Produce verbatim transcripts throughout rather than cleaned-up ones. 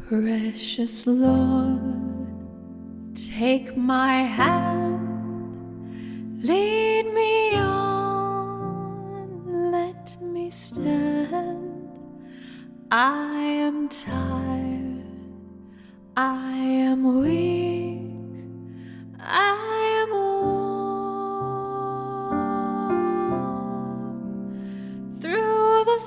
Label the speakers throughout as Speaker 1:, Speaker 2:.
Speaker 1: Precious Lord, take my hand, lead me on, let me stand. I am tired, I am weak, I am worn. Through the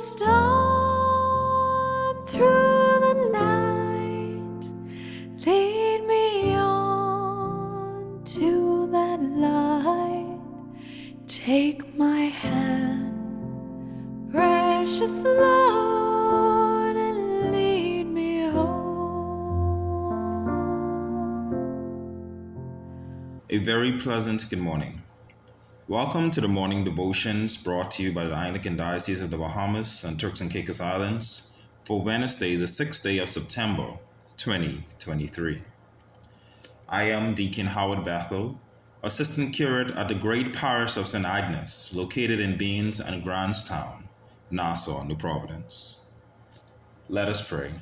Speaker 1: storm, through the night, lead me on to that light. Take my hand, precious Lord, and lead me home.
Speaker 2: A very pleasant good morning. Welcome to the morning devotions brought to you by the Anglican Diocese of the Bahamas and Turks and Caicos Islands for Wednesday, the sixth day of September, twenty twenty-three. I am Deacon Howard Bethel, Assistant Curate at the Great Parish of Saint Agnes, located in Baines and Grantstown, Nassau, New Providence. Let us pray.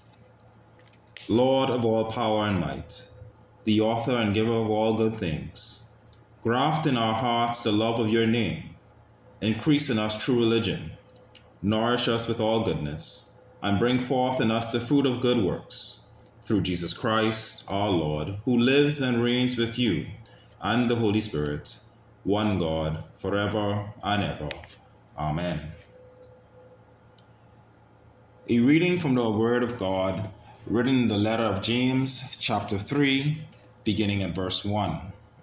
Speaker 2: Lord of all power and might, the author and giver of all good things, graft in our hearts the love of your name, increase in us true religion, nourish us with all goodness, and bring forth in us the fruit of good works, through Jesus Christ our Lord, who lives and reigns with you and the Holy Spirit, one God, forever and ever. Amen. A reading from the Word of God, written in the letter of James, chapter three, beginning at verse one.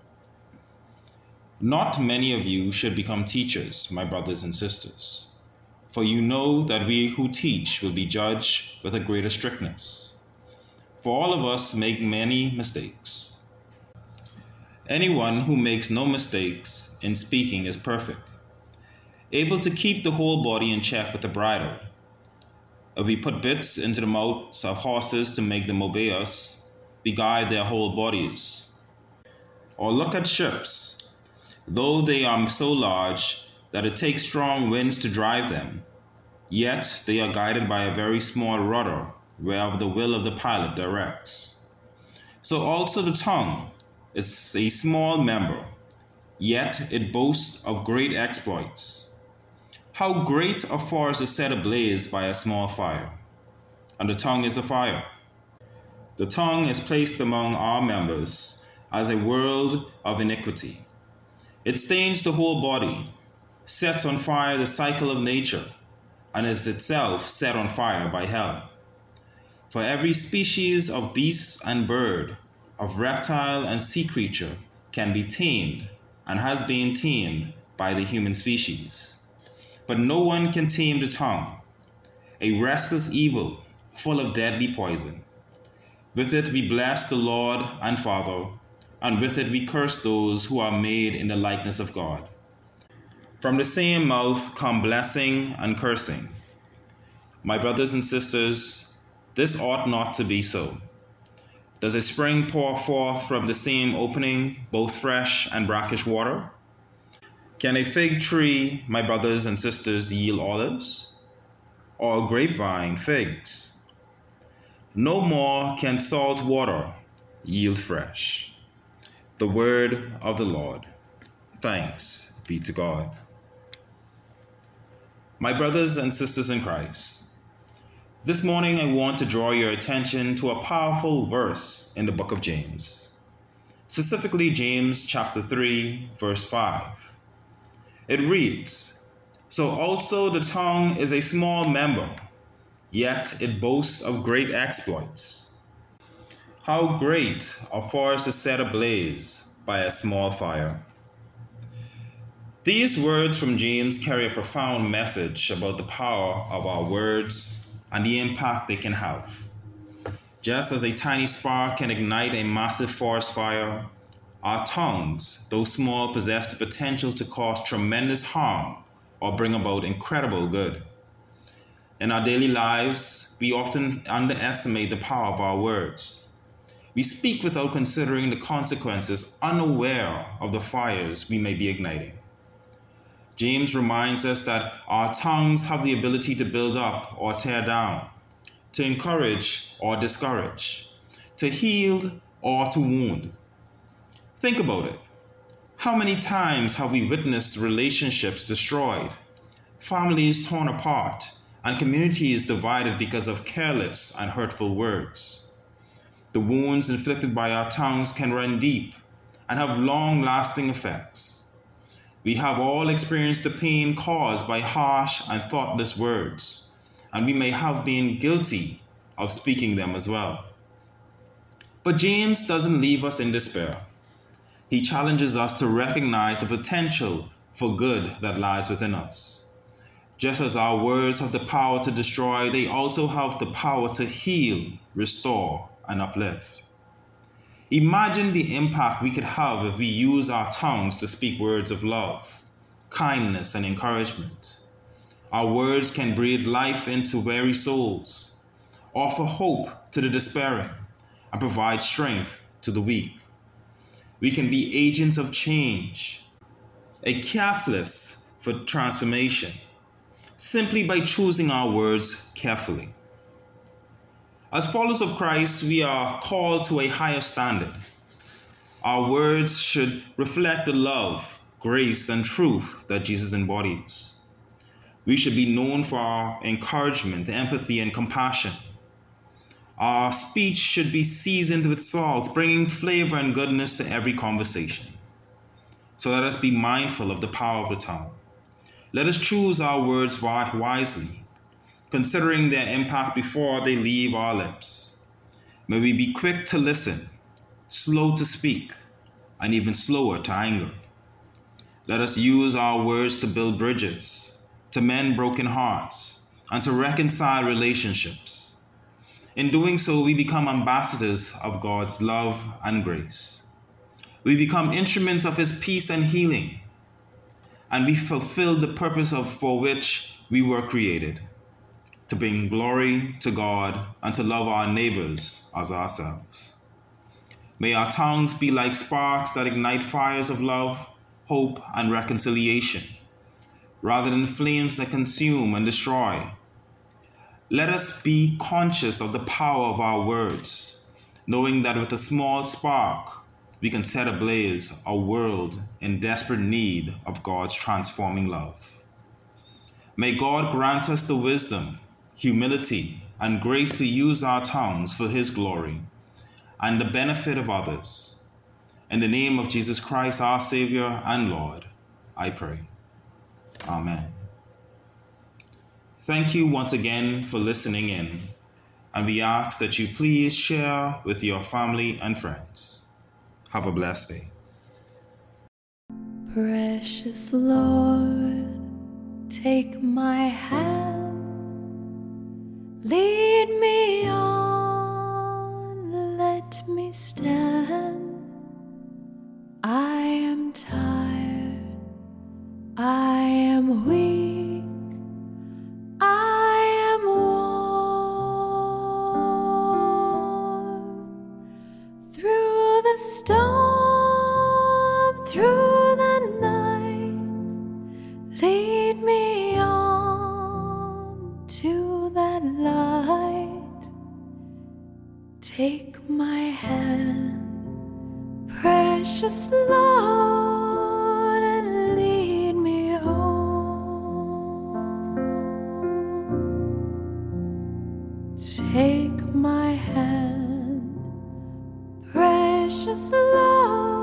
Speaker 2: Not many of you should become teachers, my brothers and sisters, for you know that we who teach will be judged with a greater strictness. For all of us make many mistakes. Anyone who makes no mistakes in speaking is perfect, able to keep the whole body in check with a bridle. If we put bits into the mouths of horses to make them obey us, we guide their whole bodies. Or look at ships. Though they are so large that it takes strong winds to drive them, yet they are guided by a very small rudder wherever the will of the pilot directs. So also the tongue is a small member, yet it boasts of great exploits. How great a forest is set ablaze by a small fire, and the tongue is a fire. The tongue is placed among our members as a world of iniquity. It stains the whole body, sets on fire the cycle of nature, and is itself set on fire by hell. For every species of beast and bird, of reptile and sea creature can be tamed and has been tamed by the human species. But no one can tame the tongue, a restless evil full of deadly poison. With it we bless the Lord and Father, and with it we curse those who are made in the likeness of God. From the same mouth come blessing and cursing. My brothers and sisters, this ought not to be so. Does a spring pour forth from the same opening both fresh and brackish water? Can a fig tree, my brothers and sisters, yield olives? Or a grapevine figs? No more can salt water yield fresh. The word of the Lord. Thanks be to God. My brothers and sisters in Christ, this morning I want to draw your attention to a powerful verse in the book of James, specifically James chapter three, verse five. It reads, "So also the tongue is a small member, yet it boasts of great exploits. How great a forest is set ablaze by a small fire." These words from James carry a profound message about the power of our words and the impact they can have. Just as a tiny spark can ignite a massive forest fire, our tongues, though small, possess the potential to cause tremendous harm or bring about incredible good. In our daily lives, we often underestimate the power of our words. We speak without considering the consequences, unaware of the fires we may be igniting. James reminds us that our tongues have the ability to build up or tear down, to encourage or discourage, to heal or to wound. Think about it. How many times have we witnessed relationships destroyed, families torn apart, and communities divided because of careless and hurtful words? The wounds inflicted by our tongues can run deep and have long-lasting effects. We have all experienced the pain caused by harsh and thoughtless words, and we may have been guilty of speaking them as well. But James doesn't leave us in despair. He challenges us to recognize the potential for good that lies within us. Just as our words have the power to destroy, they also have the power to heal, restore, and uplift. Imagine the impact we could have if we use our tongues to speak words of love, kindness, and encouragement. Our words can breathe life into weary souls, offer hope to the despairing, and provide strength to the weak. We can be agents of change, a catalyst for transformation, simply by choosing our words carefully. As followers of Christ, we are called to a higher standard. Our words should reflect the love, grace, and truth that Jesus embodies. We should be known for our encouragement, empathy, and compassion. Our speech should be seasoned with salt, bringing flavor and goodness to every conversation. So let us be mindful of the power of the tongue. Let us choose our words wisely, considering their impact before they leave our lips. May we be quick to listen, slow to speak, and even slower to anger. Let us use our words to build bridges, to mend broken hearts, and to reconcile relationships. In doing so, we become ambassadors of God's love and grace. We become instruments of His peace and healing, and we fulfill the purpose of for which we were created, to bring glory to God and to love our neighbors as ourselves. May our tongues be like sparks that ignite fires of love, hope, and reconciliation, rather than flames that consume and destroy. Let us be conscious of the power of our words, knowing that with a small spark, we can set ablaze a world in desperate need of God's transforming love. May God grant us the wisdom, humility, and grace to use our tongues for His glory and the benefit of others. In the name of Jesus Christ, our Savior and Lord, I pray. Amen. Thank you once again for listening in, and we ask that you please share with your family and friends. Have a blessed day.
Speaker 1: Precious Lord, take my hand, lead me on, let me stand. I am tired, I am weak, I am worn. Through the storm, through the night, lead me on to that light. Take my hand, precious Lord, and lead me home. Take my hand, precious Lord.